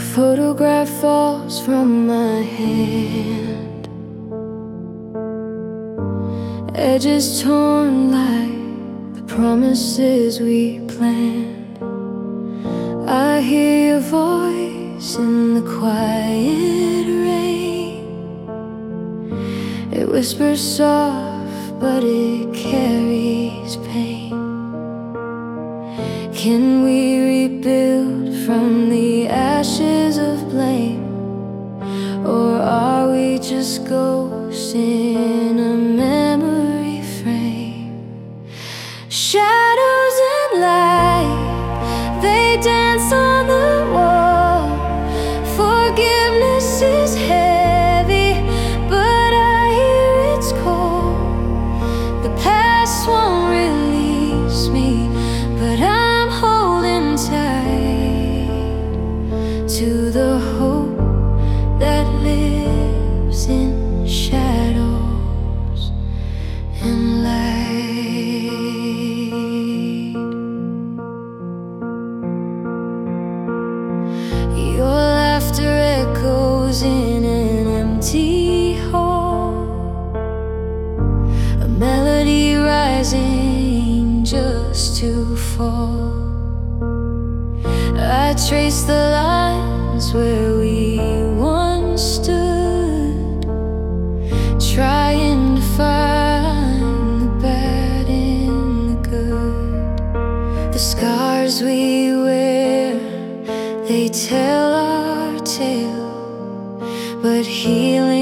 photograph falls from my hand, edges torn like the promises we planned. I hear your voice in the quiet rain. It whispers soft, but it carries pain. Can we rebuild from the ashes of blame? Or are we just ghosts in a memory frame? Shadows and light, they dance on the wall. Forgiveness is heavy, but I hear its call. The past won't release me, but I'm holding tight to the hope that lives in shadows and light. Your laughter echoes in an empty hall, a melody rising just to fall. I trace the lines where we once stood, trying to find the bad in the good. The scars we wear, they tell our tale, but healing